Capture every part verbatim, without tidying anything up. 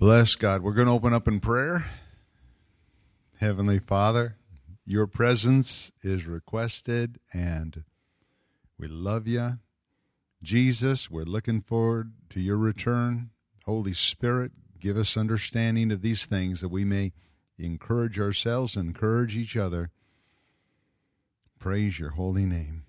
Bless God. We're going to open up in prayer. Heavenly Father, your presence is requested, and we love you. Jesus, we're looking forward to your return. Holy Spirit, give us understanding of these things that we may encourage ourselves and encourage each other. Praise your holy name.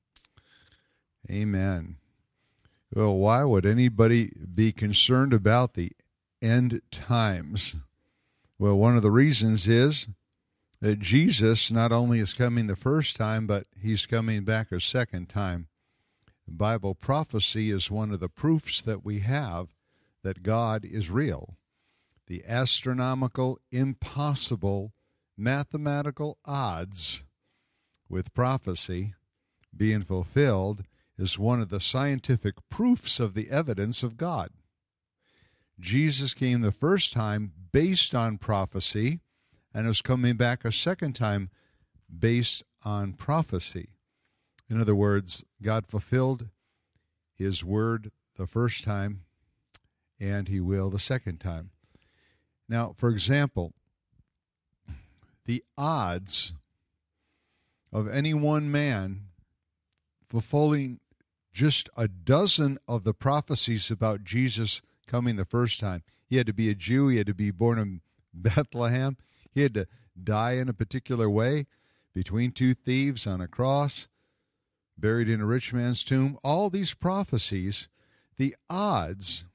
Amen. Well, why would anybody be concerned about the end times? Well, one of the reasons is that Jesus not only is coming the first time, but he's coming back a second time. Bible prophecy is one of the proofs that we have that God is real. The astronomical, impossible, mathematical odds with prophecy being fulfilled is one of the scientific proofs of the evidence of God. Jesus came the first time based on prophecy and is coming back a second time based on prophecy. In other words, God fulfilled his word the first time, and he will the second time. Now, for example, the odds of any one man fulfilling just a dozen of the prophecies about Jesus coming the first time. He had to be a Jew. He had to be born in Bethlehem. He had to die in a particular way between two thieves on a cross, buried in a rich man's tomb. All these prophecies, the odds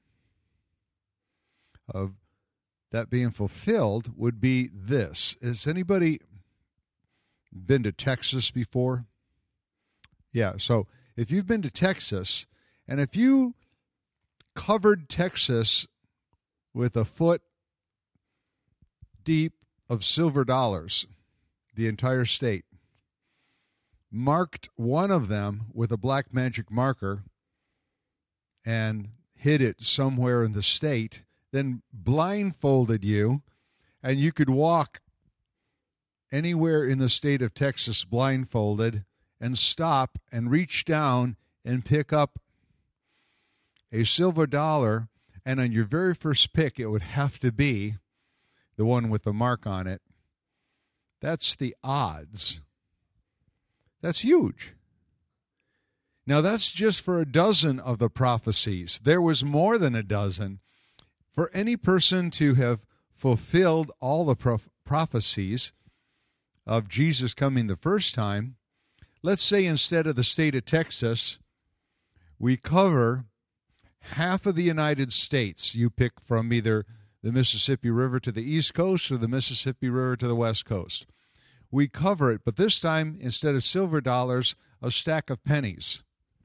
of that being fulfilled would be this. Has anybody been to Texas before? Yeah, so if you've been to Texas, and if you covered Texas with a foot deep of silver dollars, the entire state, marked one of them with a black magic marker and hid it somewhere in the state, then blindfolded you, and you could walk anywhere in the state of Texas blindfolded and stop and reach down and pick up a silver dollar, and on your very first pick, it would have to be the one with the mark on it. That's the odds. That's huge. Now, that's just for a dozen of the prophecies. There was more than a dozen. For any person to have fulfilled all the pro- prophecies of Jesus coming the first time, let's say instead of the state of Texas, we cover half of the United States. You pick from either the Mississippi River to the East Coast or the Mississippi River to the West Coast. We cover it, but this time, instead of silver dollars, a stack of pennies.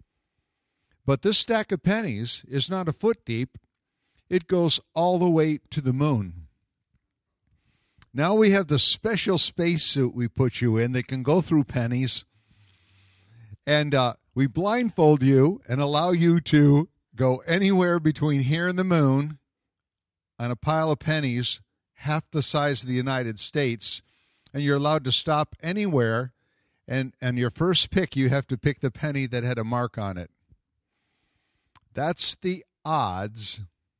But this stack of pennies is not a foot deep. It goes all the way to the moon. Now we have the special spacesuit we put you in that can go through pennies. And uh, we blindfold you and allow you to go anywhere between here and the moon on a pile of pennies, half the size of the United States, and you're allowed to stop anywhere, and, and your first pick, you have to pick the penny that had a mark on it. That's the odds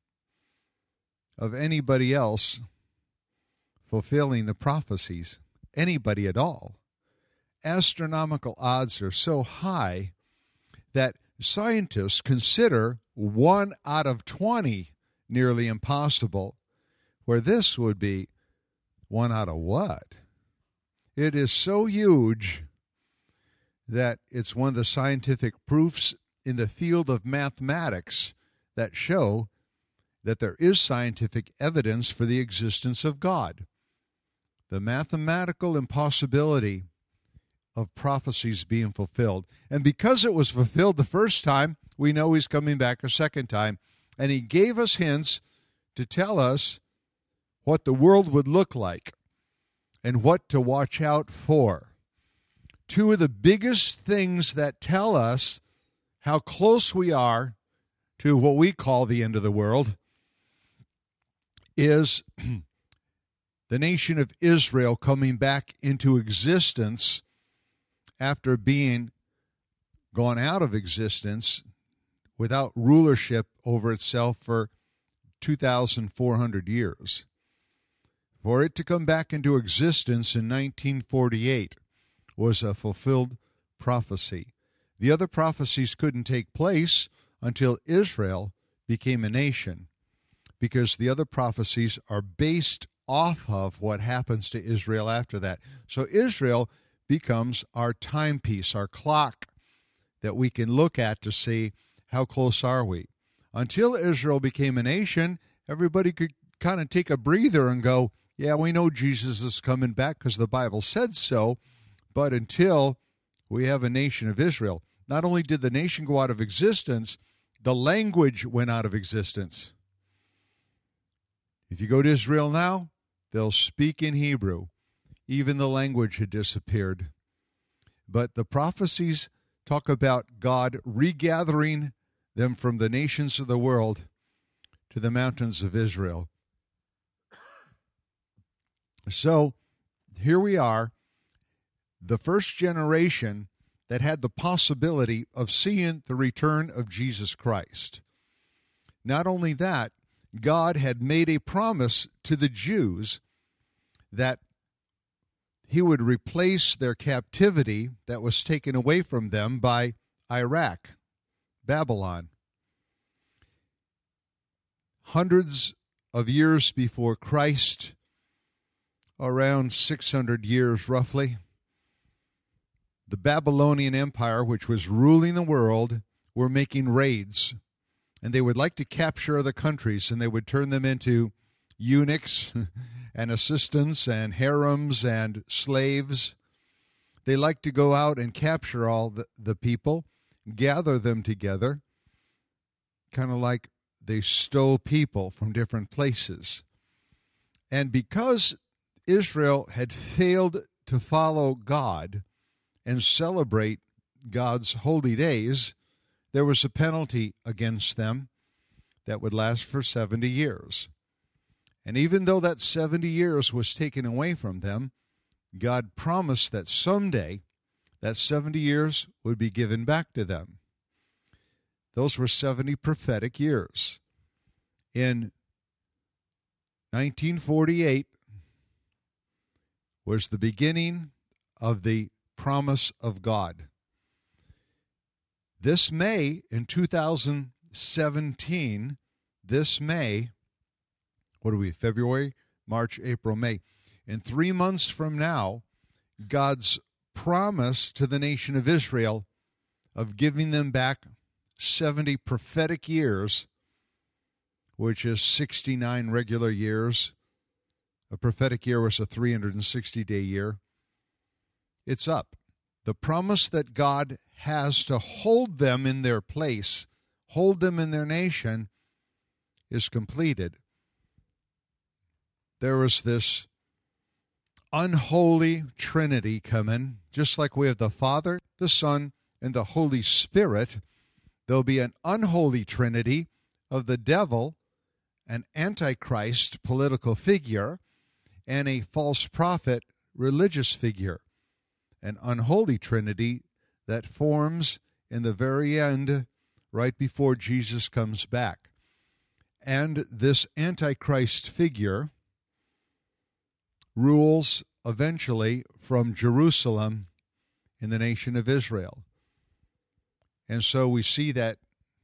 of anybody else fulfilling the prophecies, anybody at all. Astronomical odds are so high that scientists consider one out of twenty nearly impossible, where this would be one out of what? It is so huge that it's one of the scientific proofs in the field of mathematics that show that there is scientific evidence for the existence of God. The mathematical impossibility of prophecies being fulfilled. And because it was fulfilled the first time, we know he's coming back a second time. And he gave us hints to tell us what the world would look like and what to watch out for. Two of the biggest things that tell us how close we are to what we call the end of the world is the nation of Israel coming back into existence after being gone out of existence without rulership over itself for two thousand four hundred years. For it to come back into existence in nineteen forty-eight was a fulfilled prophecy. The other prophecies couldn't take place until Israel became a nation, because the other prophecies are based off of what happens to Israel after that. So Israel becomes our timepiece, our clock that we can look at to see how close are we. Until Israel became a nation, everybody could kind of take a breather and go, yeah, we know Jesus is coming back because the Bible said so. But until we have a nation of Israel, not only did the nation go out of existence, the language went out of existence. If you go to Israel now, they'll speak in Hebrew. Even the language had disappeared. But the prophecies talk about God regathering them from the nations of the world to the mountains of Israel. So here we are, the first generation that had the possibility of seeing the return of Jesus Christ. Not only that, God had made a promise to the Jews that he would replace their captivity that was taken away from them by Iraq, Babylon. Hundreds of years before Christ, around six hundred years roughly, the Babylonian Empire, which was ruling the world, were making raids. And they would like to capture other countries, and they would turn them into eunuchs and assistants and harems and slaves. They like to go out and capture all the, the people, gather them together, kind of like they stole people from different places. And because Israel had failed to follow God and celebrate God's holy days, there was a penalty against them that would last for seventy years. And even though that seventy years was taken away from them, God promised that someday that seventy years would be given back to them. Those were seventy prophetic years. In nineteen forty-eight was the beginning of the promise of God. This May, in two thousand seventeen, this May, what are we, February, March, April, May. In three months from now, God's promise to the nation of Israel of giving them back seventy prophetic years, which is sixty-nine regular years. A prophetic year was a three hundred sixty day year. It's up. The promise that God has to hold them in their place, hold them in their nation, is completed. There was this unholy Trinity coming, just like we have the Father, the Son, and the Holy Spirit. There'll be an unholy Trinity of the devil, an antichrist political figure, and a false prophet religious figure. An unholy Trinity that forms in the very end, right before Jesus comes back. And this antichrist figure rules eventually from Jerusalem in the nation of Israel. And so we see that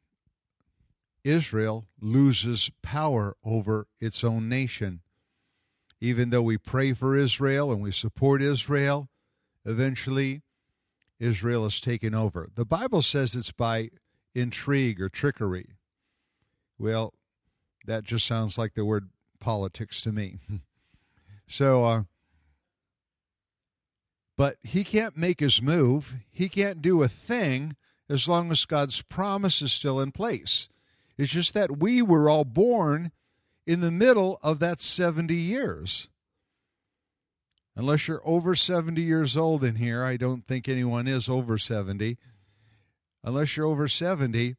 Israel loses power over its own nation. Even though we pray for Israel and we support Israel, eventually Israel is taken over. The Bible says it's by intrigue or trickery. Well, that just sounds like the word politics to me. So, uh, but he can't make his move. He can't do a thing as long as God's promise is still in place. It's just that we were all born in the middle of that seventy years. Unless you're over seventy years old in here, I don't think anyone is over seventy. Unless you're over seventy,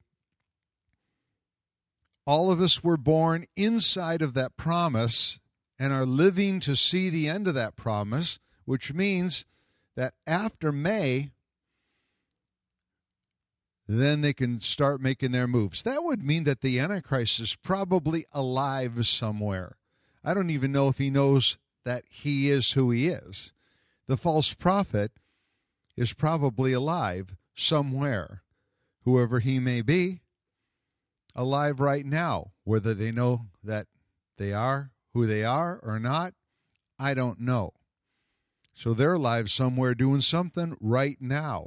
all of us were born inside of that promise and are living to see the end of that promise, which means that after May, then they can start making their moves. That would mean that the Antichrist is probably alive somewhere. I don't even know if he knows that he is who he is. The false prophet is probably alive somewhere, whoever he may be, alive right now. Whether they know that they are who they are or not, I don't know. So they're alive somewhere doing something right now.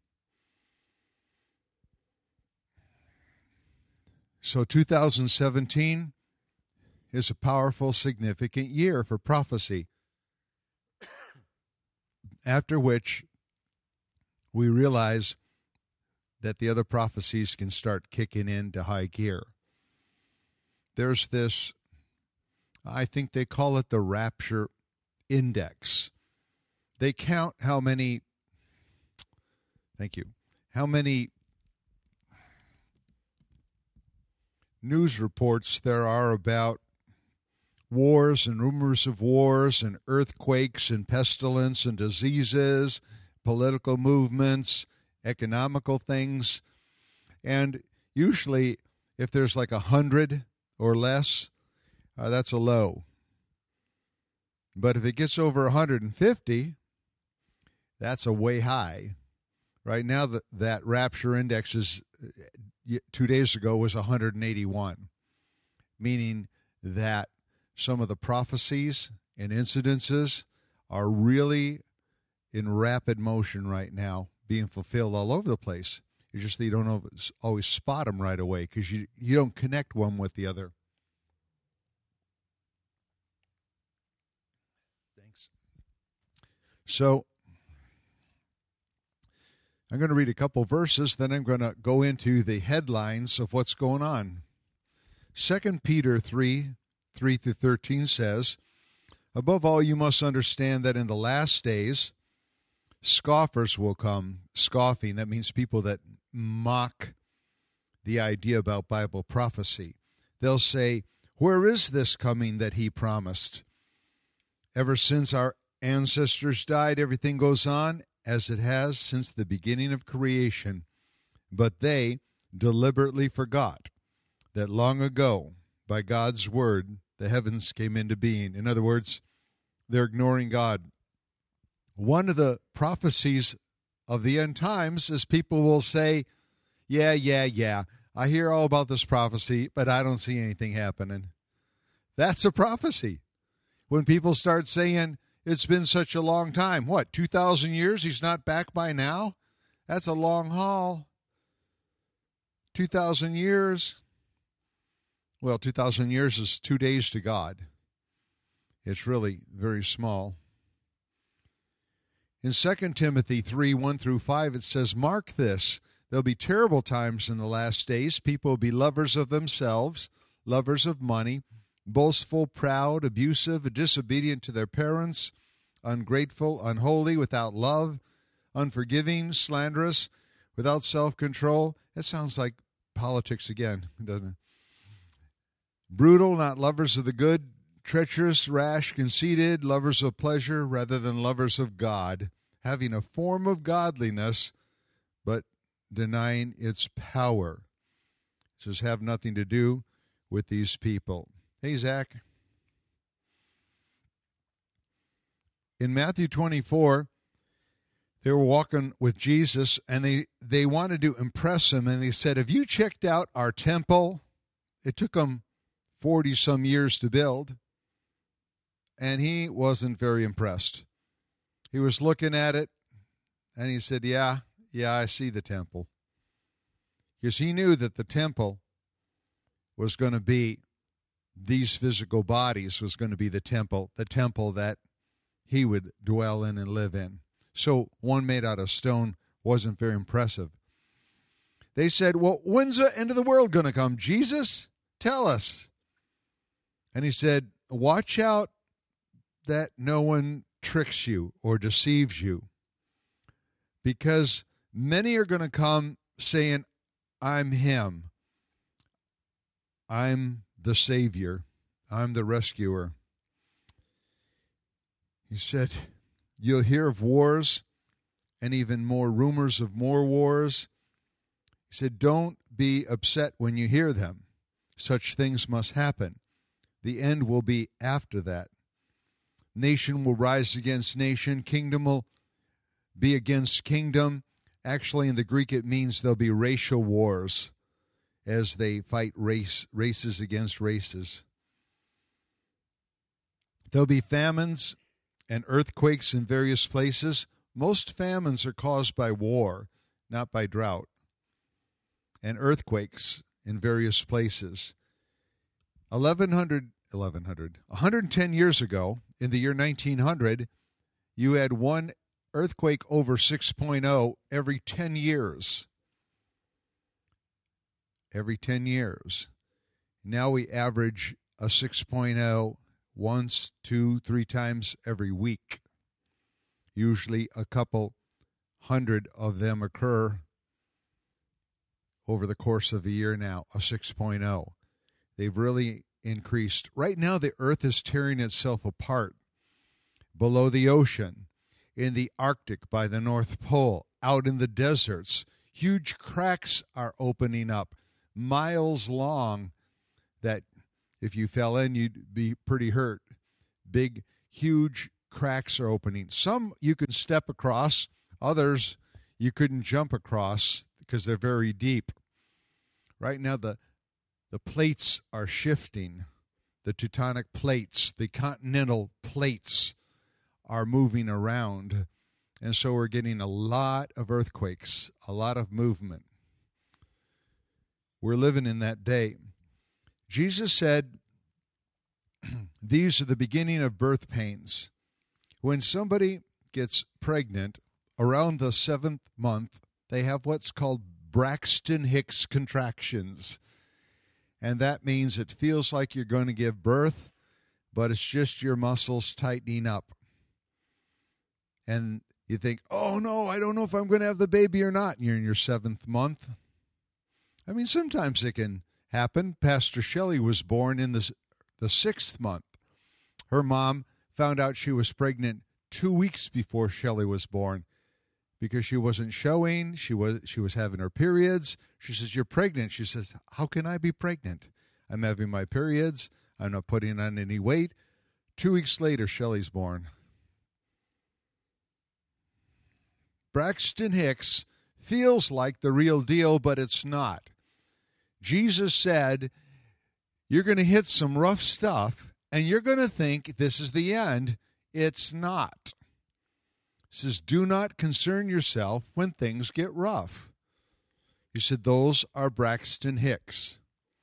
So two thousand seventeen is a powerful, significant year for prophecy, after which we realize that the other prophecies can start kicking into high gear. There's this, I think they call it the Rapture Index. They count how many, thank you, how many news reports there are about wars and rumors of wars and earthquakes and pestilence and diseases, political movements, economical things. And usually if there's like a hundred or less, uh, that's a low. But if it gets over one hundred fifty, that's a way high. Right now, the, that Rapture Index is, two days ago, was one hundred eighty-one, meaning that some of the prophecies and incidences are really in rapid motion right now, being fulfilled all over the place. It's just that you don't always spot them right away because you, you don't connect one with the other. Thanks. So I'm going to read a couple verses, then I'm going to go into the headlines of what's going on. Second Peter three, three through thirteen says, "Above all, you must understand that in the last days, scoffers will come." Scoffing, that means people that mock the idea about Bible prophecy. They'll say, "Where is this coming that he promised? Ever since our ancestors died, everything goes on as it has since the beginning of creation. But they deliberately forgot that long ago, by God's word, the heavens came into being." In other words, they're ignoring God. One of the prophecies of the end times is people will say, yeah, yeah, yeah, I hear all about this prophecy, but I don't see anything happening. That's a prophecy. When people start saying, it's been such a long time, what, two thousand years, he's not back by now? That's a long haul. two thousand years. Well, two thousand years is two days to God. It's really very small. In Second Timothy three, one through five, it says, "Mark this, there'll be terrible times in the last days. People will be lovers of themselves, lovers of money, boastful, proud, abusive, disobedient to their parents, ungrateful, unholy, without love, unforgiving, slanderous, without self-control." That sounds like politics again, doesn't it? "Brutal, not lovers of the good, treacherous, rash, conceited, lovers of pleasure rather than lovers of God, having a form of godliness, but denying its power." It says, have nothing to do with these people. Hey, Zach. In Matthew twenty-four, they were walking with Jesus, and they, they wanted to impress him, and they said, "Have you checked out our temple?" It took them forty-some years to build, and he wasn't very impressed. He was looking at it, and he said, yeah, yeah, I see the temple. Because he knew that the temple was going to be, these physical bodies was going to be the temple, the temple that he would dwell in and live in. So one made out of stone wasn't very impressive. They said, well, when's the end of the world going to come? Jesus, tell us. And he said, watch out that no one tricks you or deceives you, because many are going to come saying, I'm him. I'm the Savior. I'm the rescuer. He said, you'll hear of wars and even more rumors of more wars. He He said, don't be upset when you hear them. Such things must happen. The end will be after that. Nation will rise against nation. Kingdom will be against kingdom. Actually, in the Greek, it means there'll be racial wars as they fight race races against races. There'll be famines and earthquakes in various places. Most famines are caused by war, not by drought. And earthquakes in various places. eleven hundred, eleven hundred, one hundred ten years ago, in the year nineteen hundred, you had one earthquake over six point oh every ten years. Every ten years. Now we average a six point oh once, two, three times every week. Usually a couple hundred of them occur over the course of a year now, a six point oh. They've really increased. Right now, the earth is tearing itself apart below the ocean, in the Arctic by the North Pole, out in the deserts. Huge cracks are opening up, miles long, that if you fell in, you'd be pretty hurt. Big, huge cracks are opening. Some you can step across, others you couldn't jump across because they're very deep. Right now, the the plates are shifting. The tectonic plates, the continental plates are moving around. And so we're getting a lot of earthquakes, a lot of movement. We're living in that day. Jesus said, these are the beginning of birth pains. When somebody gets pregnant around the seventh month, they have what's called Braxton Hicks contractions. And that means it feels like you're going to give birth, but it's just your muscles tightening up. And you think, oh, no, I don't know if I'm going to have the baby or not. And you're in your seventh month. I mean, sometimes it can happen. Pastor Shelley was born in the, the sixth month. Her mom found out she was pregnant two weeks before Shelley was born because she wasn't showing. She was she was having her periods. She says, you're pregnant. She says, how can I be pregnant? I'm having my periods. I'm not putting on any weight. Two weeks later, Shelley's born. Braxton Hicks feels like the real deal, but it's not. Jesus said, you're going to hit some rough stuff, and you're going to think this is the end. It's not. He says, do not concern yourself when things get rough. He said, those are Braxton Hicks.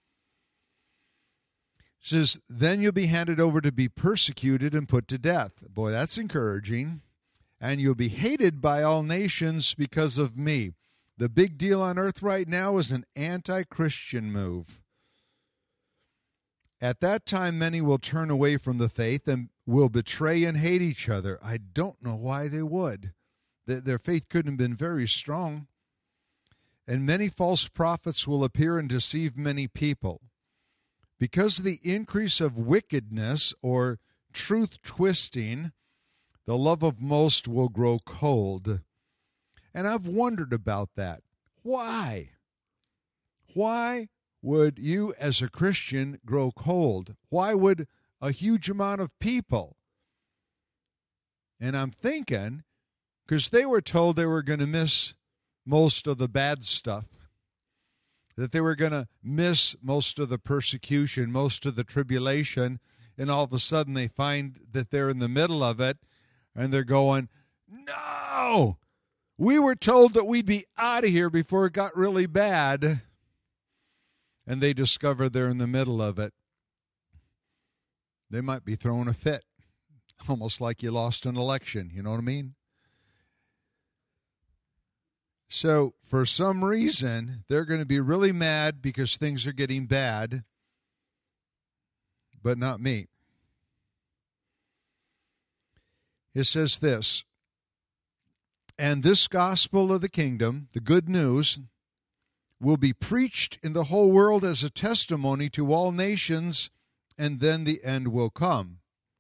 He says, then you'll be handed over to be persecuted and put to death. Boy, that's encouraging. And you'll be hated by all nations because of me. The big deal on earth right now is an anti-Christian move. At that time, many will turn away from the faith and will betray and hate each other. I don't know why they would. Their faith couldn't have been very strong. And many false prophets will appear and deceive many people. Because of the increase of wickedness or truth twisting, the love of most will grow cold. And I've wondered about that. Why? Why would you as a Christian grow cold? Why would a huge amount of people? And I'm thinking, because they were told they were going to miss most of the bad stuff, that they were going to miss most of the persecution, most of the tribulation, and all of a sudden they find that they're in the middle of it, and they're going, no! We were told that we'd be out of here before it got really bad. And they discover they're in the middle of it. They might be throwing a fit. Almost like you lost an election. You know what I mean? So, for some reason, they're going to be really mad because things are getting bad. But not me. It says this. And this gospel of the kingdom, the good news, will be preached in the whole world as a testimony to all nations, and then the end will come.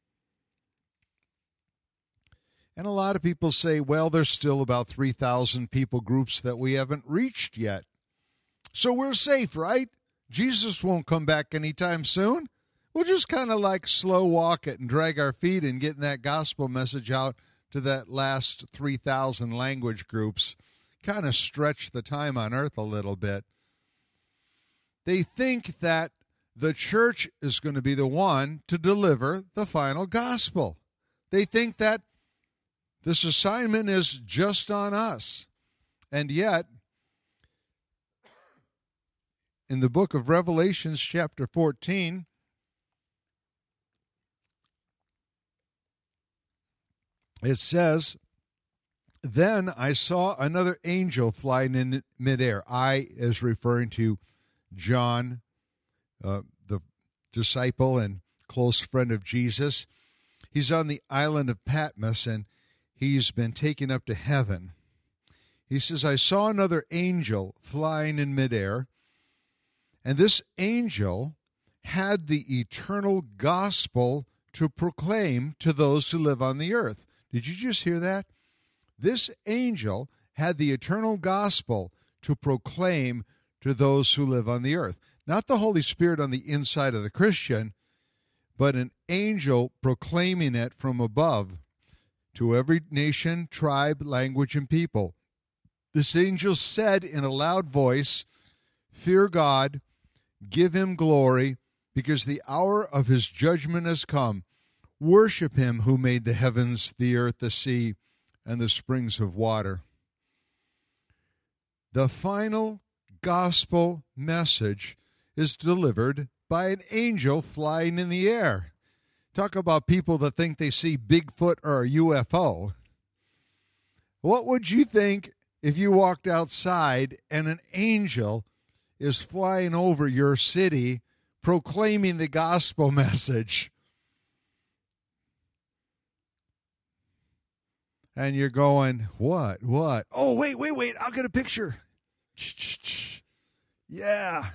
And a lot of people say, well, there's still about three thousand people groups that we haven't reached yet. So we're safe, right? Jesus won't come back anytime soon. We'll just kind of like slow walk it and drag our feet and getting that gospel message out to that last three thousand language groups. Kind of stretch the time on earth a little bit. They think that the church is going to be the one to deliver the final gospel. They think that this assignment is just on us. And yet, in the book of Revelations, chapter fourteen, it says, "Then I saw another angel flying in midair." I is referring to John, uh, the disciple and close friend of Jesus. He's on the island of Patmos, and he's been taken up to heaven. He says, "I saw another angel flying in midair, and this angel had the eternal gospel to proclaim to those who live on the earth." Did you just hear that? This angel had the eternal gospel to proclaim to those who live on the earth. Not the Holy Spirit on the inside of the Christian, but an angel proclaiming it from above to every nation, tribe, language, and people. This angel said in a loud voice, "Fear God, give him glory, because the hour of his judgment has come. Worship him who made the heavens, the earth, the sea, and the springs of water." The final gospel message is delivered by an angel flying in the air. Talk about people that think they see Bigfoot or a U F O. What would you think if you walked outside and an angel is flying over your city proclaiming the gospel message? And you're going, what, what? Oh, wait, wait, wait, I'll get a picture. Yeah.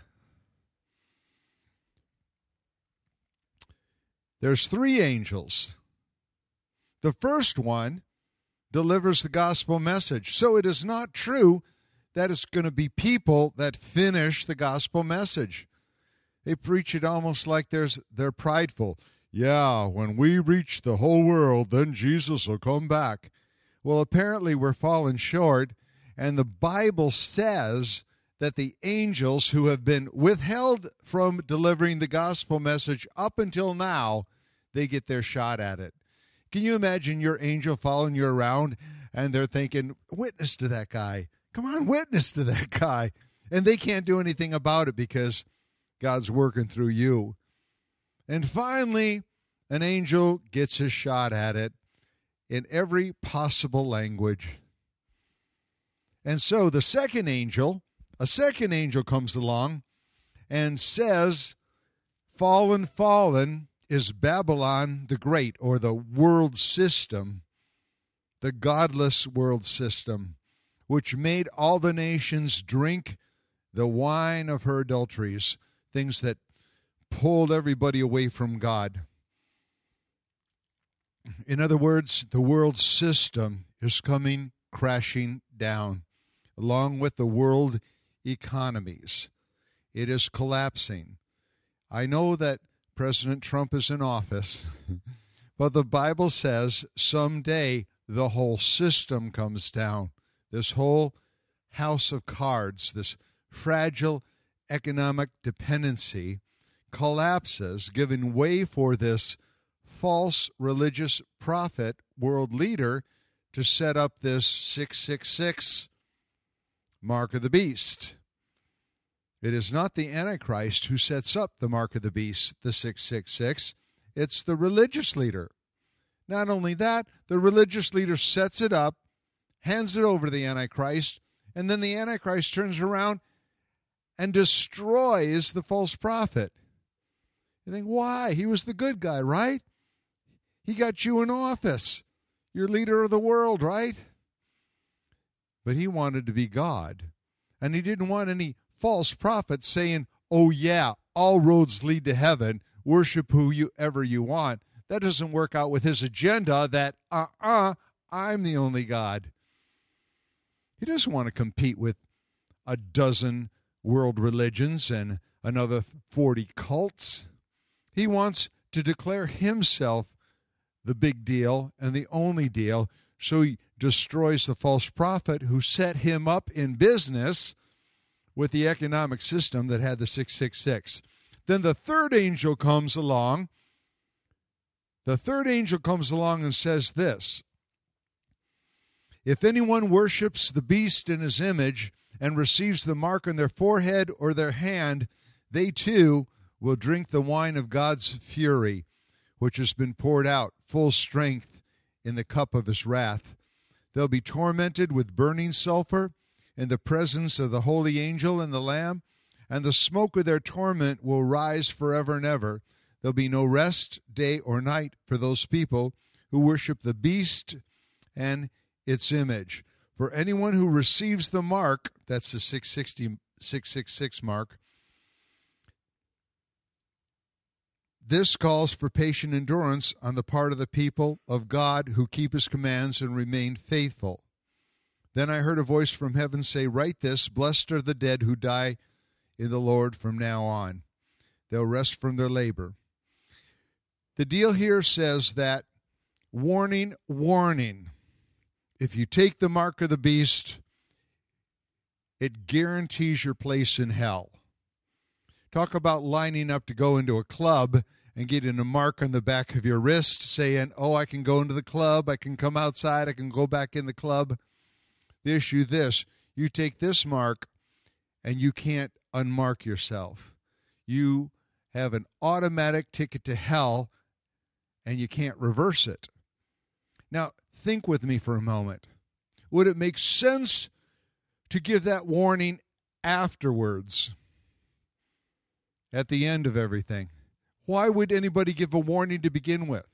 There's three angels. The first one delivers the gospel message. So it is not true that it's going to be people that finish the gospel message. They preach it almost like there's, they're prideful. Yeah, when we reach the whole world, then Jesus will come back. Well, apparently we're falling short, and the Bible says that the angels who have been withheld from delivering the gospel message up until now, they get their shot at it. Can you imagine your angel following you around, and they're thinking, witness to that guy. Come on, witness to that guy. And they can't do anything about it because God's working through you. And finally, an angel gets his shot at it in every possible language. And so the second angel, a second angel comes along and says, fallen, fallen is Babylon the Great, or the world system, the godless world system, which made all the nations drink the wine of her adulteries, things that pulled everybody away from God. In other words, the world system is coming crashing down, along with the world economies. It is collapsing. I know that President Trump is in office, but the Bible says someday the whole system comes down. This whole house of cards, this fragile economic dependency collapses, giving way for this false religious prophet, world leader, to set up this six six six mark of the beast. It is not the Antichrist who sets up the mark of the beast, the six six six. It's the religious leader. Not only that, the religious leader sets it up, hands it over to the Antichrist, and then the Antichrist turns around and destroys the false prophet. You think, why? He was the good guy, right? He got you in office. You're leader of the world, right? But he wanted to be God. And he didn't want any false prophets saying, oh yeah, all roads lead to heaven. Worship whoever you want. That doesn't work out with his agenda that, uh-uh, I'm the only God. He doesn't want to compete with a dozen world religions and another forty cults. He wants to declare himself the big deal and the only deal, so he destroys the false prophet who set him up in business with the economic system that had the six six six. Then the third angel comes along. The third angel comes along and says this: if anyone worships the beast in his image and receives the mark on their forehead or their hand, they too will drink the wine of God's fury, which has been poured out full strength in the cup of his wrath. They'll be tormented with burning sulfur in the presence of the holy angel and the Lamb, and the smoke of their torment will rise forever and ever. There'll be no rest, day or night, for those people who worship the beast and its image. For anyone who receives the mark, that's the six sixty, six six six mark, this calls for patient endurance on the part of the people of God who keep his commands and remain faithful. Then I heard a voice from heaven say, write this: blessed are the dead who die in the Lord from now on. They'll rest from their labor. The deal here says that, warning, warning, if you take the mark of the beast, it guarantees your place in hell. Talk about lining up to go into a club and getting a mark on the back of your wrist saying, oh, I can go into the club, I can come outside, I can go back in the club. The issue this: you take this mark and you can't unmark yourself. You have an automatic ticket to hell and you can't reverse it. Now, think with me for a moment. Would it make sense to give that warning afterwards, at the end of everything? Why would anybody give a warning to begin with?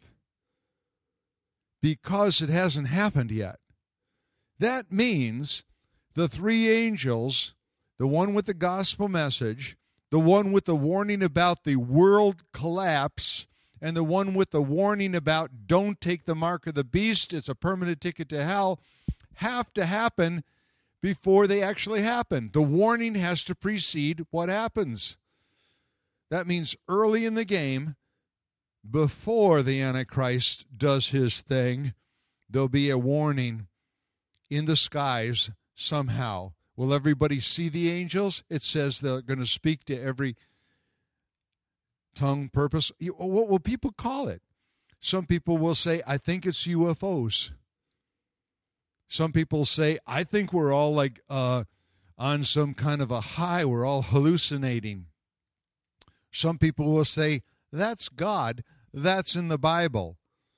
Because it hasn't happened yet. That means the three angels, the one with the gospel message, the one with the warning about the world collapse, and the one with the warning about don't take the mark of the beast, it's a permanent ticket to hell, have to happen before they actually happen. The warning has to precede what happens. That means early in the game, before the Antichrist does his thing, there'll be a warning in the skies somehow. Will everybody see the angels? It says they're going to speak to every tongue, purpose. What will people call it? Some people will say, I think it's U F Os. Some people say, I think we're all like uh, on some kind of a high. We're all hallucinating. Some people will say, that's God. That's in the Bible.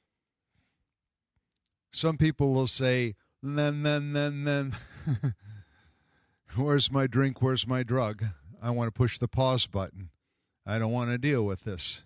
Some people will say, then, then, then, then, where's my drink? Where's my drug? I want to push the pause button. I don't want to deal with this.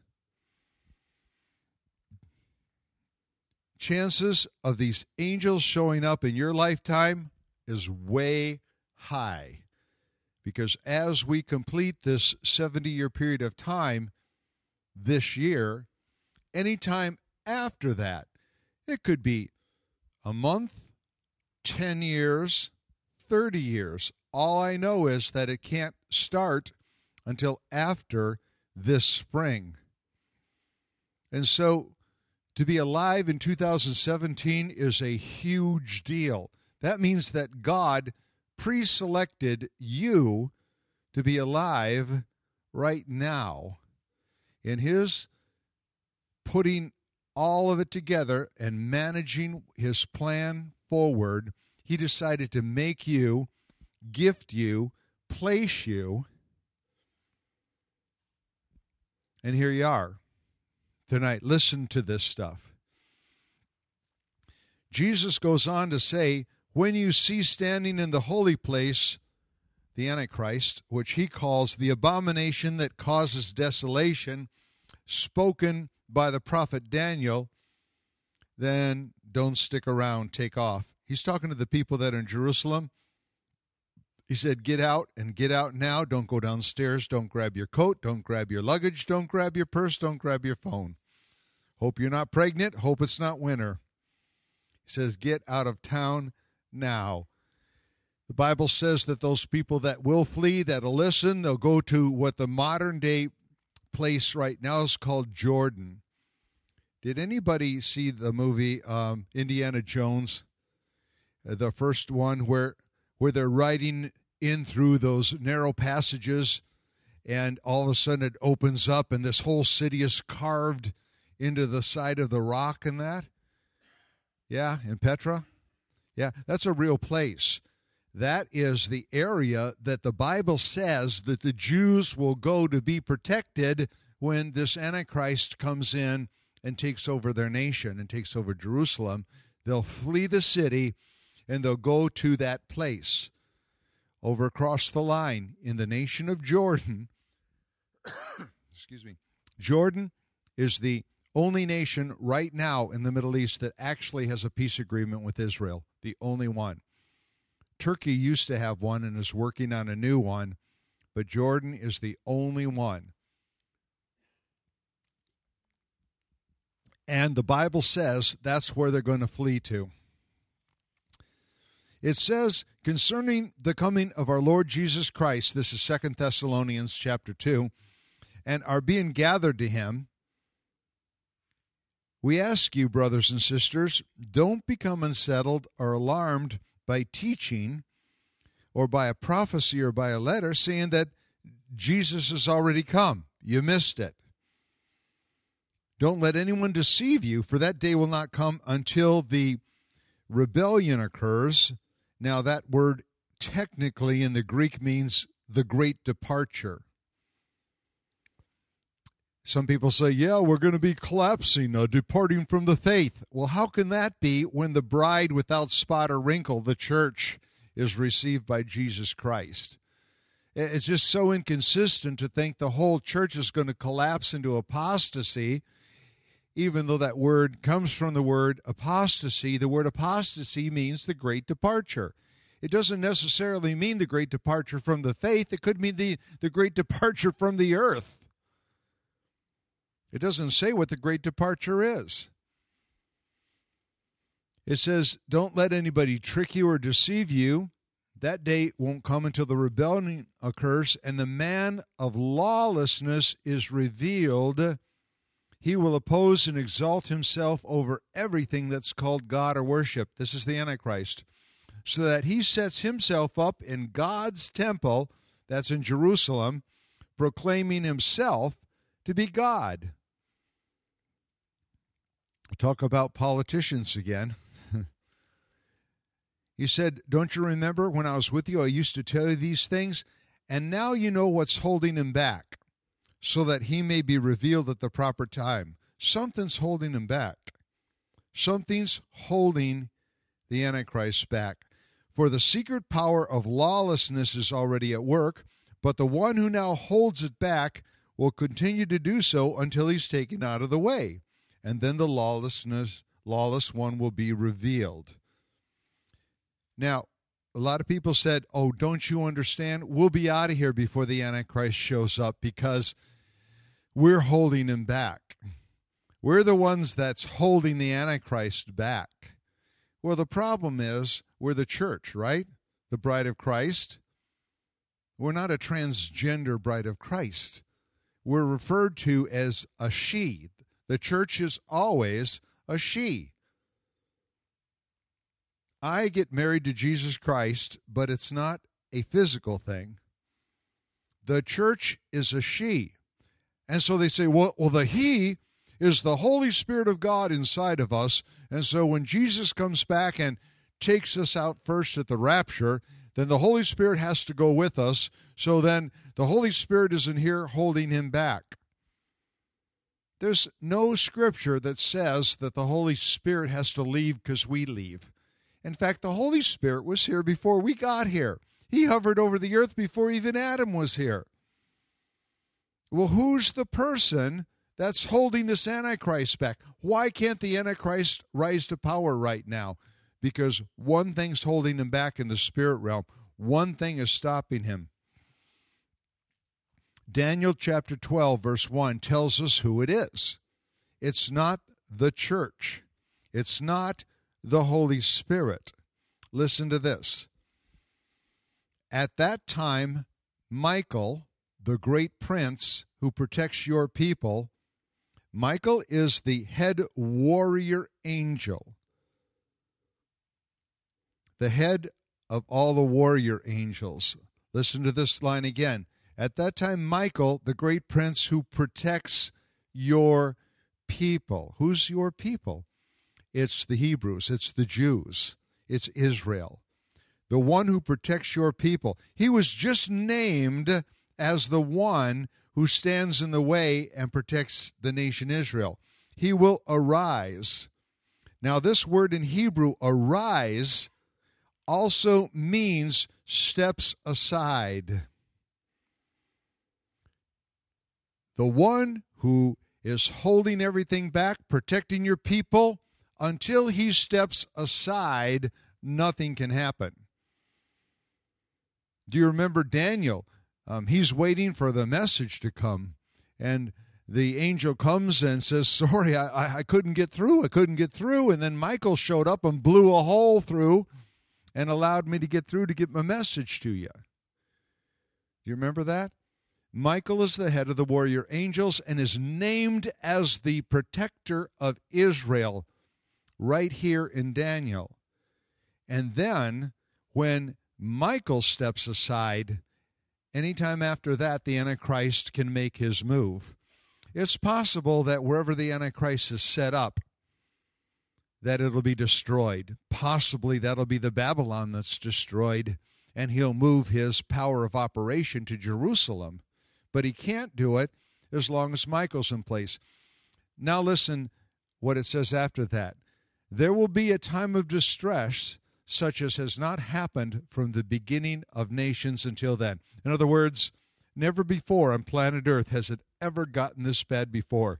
Chances of these angels showing up in your lifetime is way high. Because as we complete this seventy-year period of time this year, anytime after that, it could be a month, ten years, thirty years. All I know is that it can't start until after this spring. And so to be alive in two thousand seventeen is a huge deal. That means that God pre-selected you to be alive right now. In his putting all of it together and managing his plan forward, he decided to make you, gift you, place you, and here you are tonight. Listen to this stuff. Jesus goes on to say, when you see standing in the holy place the Antichrist, which he calls the abomination that causes desolation, spoken by the prophet Daniel, then don't stick around, take off. He's talking to the people that are in Jerusalem. He said, get out and get out now. Don't go downstairs. Don't grab your coat. Don't grab your luggage. Don't grab your purse. Don't grab your phone. Hope you're not pregnant. Hope it's not winter. He says, get out of town now. The Bible says that those people that will flee, that'll listen, they'll go to what the modern day place right now is called Jordan. Did anybody see the movie um, Indiana Jones? Uh, the first one where where they're riding in through those narrow passages, and all of a sudden it opens up and this whole city is carved into the side of the rock and that? Yeah, in Petra? Yeah, that's a real place. That is the area that the Bible says that the Jews will go to be protected when this Antichrist comes in and takes over their nation and takes over Jerusalem. They'll flee the city and they'll go to that place over across the line in the nation of Jordan. Excuse me. Jordan is the only nation right now in the Middle East that actually has a peace agreement with Israel. The only one. Turkey used to have one and is working on a new one, but Jordan is the only one. And the Bible says that's where they're going to flee to. It says concerning the coming of our Lord Jesus Christ, this is Second Thessalonians chapter two, and are being gathered to him, we ask you, brothers and sisters, don't become unsettled or alarmed by teaching or by a prophecy or by a letter saying that Jesus has already come. You missed it. Don't let anyone deceive you, for that day will not come until the rebellion occurs. Now, that word technically in the Greek means the great departure. Some people say, yeah, we're going to be collapsing, uh, departing from the faith. Well, how can that be when the bride without spot or wrinkle, the church, is received by Jesus Christ? It's just so inconsistent to think the whole church is going to collapse into apostasy, even though that word comes from the word apostasy. The word apostasy means the great departure. It doesn't necessarily mean the great departure from the faith. It could mean the, the great departure from the earth. It doesn't say what the great departure is. It says, don't let anybody trick you or deceive you. That day won't come until the rebellion occurs and the man of lawlessness is revealed. He will oppose and exalt himself over everything that's called God or worship. This is the Antichrist. So that he sets himself up in God's temple, that's in Jerusalem, proclaiming himself to be God. Talk about politicians again. He said, don't you remember when I was with you, I used to tell you these things? And now you know what's holding him back, so that he may be revealed at the proper time. Something's holding him back. Something's holding the Antichrist back. For the secret power of lawlessness is already at work, but the one who now holds it back will continue to do so until he's taken out of the way. And then the lawlessness, lawless one will be revealed. Now, a lot of people said, oh, don't you understand? We'll be out of here before the Antichrist shows up because we're holding him back. We're the ones that's holding the Antichrist back. Well, the problem is we're the church, right? The bride of Christ. We're not a transgender bride of Christ. We're referred to as a she. The church is always a she. I get married to Jesus Christ, but it's not a physical thing. The church is a she. And so they say, well, well, the he is the Holy Spirit of God inside of us. And so when Jesus comes back and takes us out first at the rapture, then the Holy Spirit has to go with us. So then the Holy Spirit isn't here holding him back. There's no scripture that says that the Holy Spirit has to leave because we leave. In fact, the Holy Spirit was here before we got here. He hovered over the earth before even Adam was here. Well, who's the person that's holding this Antichrist back? Why can't the Antichrist rise to power right now? Because one thing's holding him back in the spirit realm. One thing is stopping him. Daniel chapter twelve, verse one tells us who it is. It's not the church. It's not the Holy Spirit. Listen to this. At that time, Michael, the great prince who protects your people, Michael is the head warrior angel, the head of all the warrior angels. Listen to this line again. At that time, Michael, the great prince who protects your people. Who's your people? It's the Hebrews. It's the Jews. It's Israel. The one who protects your people. He was just named as the one who stands in the way and protects the nation Israel. He will arise. Now, this word in Hebrew, arise, also means steps aside. The one who is holding everything back, protecting your people, until he steps aside, nothing can happen. Do you remember Daniel? Um, he's waiting for the message to come, and the angel comes and says, sorry, I, I couldn't get through. I couldn't get through. And then Michael showed up and blew a hole through and allowed me to get through to get my message to you. Do you remember that? Michael is the head of the warrior angels and is named as the protector of Israel right here in Daniel. And then when Michael steps aside, anytime after that, the Antichrist can make his move. It's possible that wherever the Antichrist is set up, that it'll be destroyed. Possibly that'll be the Babylon that's destroyed, and he'll move his power of operation to Jerusalem. But he can't do it as long as Michael's in place. Now listen what it says after that. There will be a time of distress such as has not happened from the beginning of nations until then. In other words, never before on planet Earth has it ever gotten this bad before.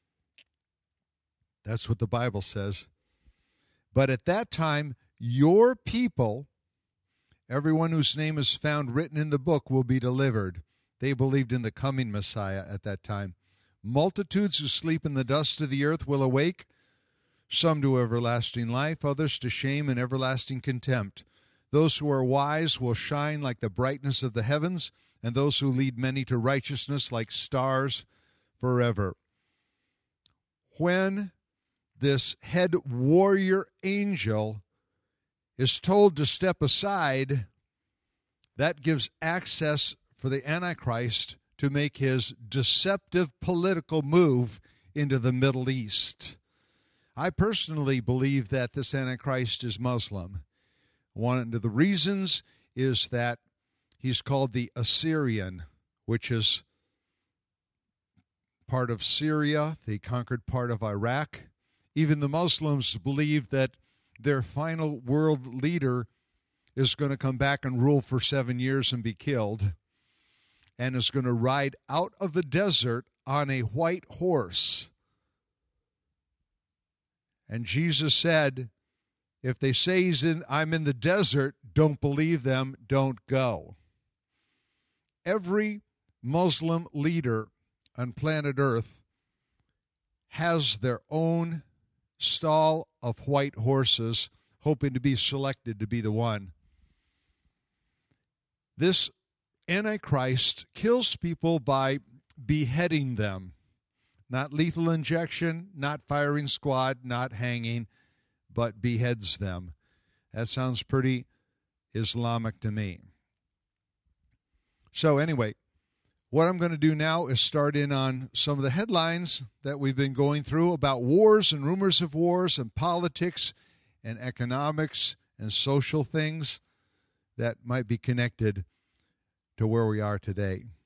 That's what the Bible says. But at that time, your people, everyone whose name is found written in the book, will be delivered. They believed in the coming Messiah at that time. Multitudes who sleep in the dust of the earth will awake, some to everlasting life, others to shame and everlasting contempt. Those who are wise will shine like the brightness of the heavens, and those who lead many to righteousness like stars forever. When this head warrior angel is told to step aside, that gives access for the Antichrist to make his deceptive political move into the Middle East. I personally believe that this Antichrist is Muslim. One of the reasons is that he's called the Assyrian, which is part of Syria. They conquered part of Iraq. Even the Muslims believe that their final world leader is going to come back and rule for seven years and be killed, and is going to ride out of the desert on a white horse. And Jesus said, if they say he's in, I'm in the desert, don't believe them, don't go. Every Muslim leader on planet Earth has their own stall of white horses, hoping to be selected to be the one. This Antichrist kills people by beheading them. Not lethal injection, not firing squad, not hanging, but beheads them. That sounds pretty Islamic to me. So anyway, what I'm going to do now is start in on some of the headlines that we've been going through about wars and rumors of wars and politics and economics and social things that might be connected to where we are today.